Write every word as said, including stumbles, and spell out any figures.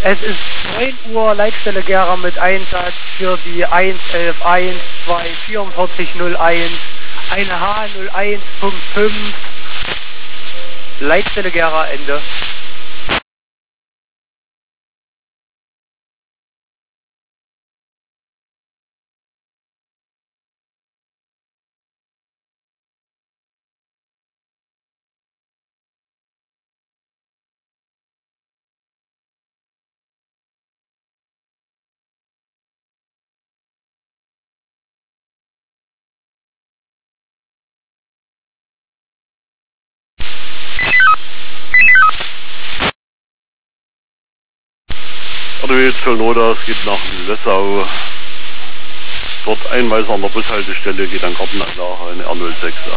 Es ist neun Uhr, Leitstelle Gera mit Einsatz für die eins elf eins zwei vierundvierzig null eins, eine H null eins Punkt fünf, Leitstelle Gera, Ende. R D W Zollnoda, es geht nach Lössau. Dort Einweiser an der Bushaltestelle geht an Gartenanlage in R null sechs.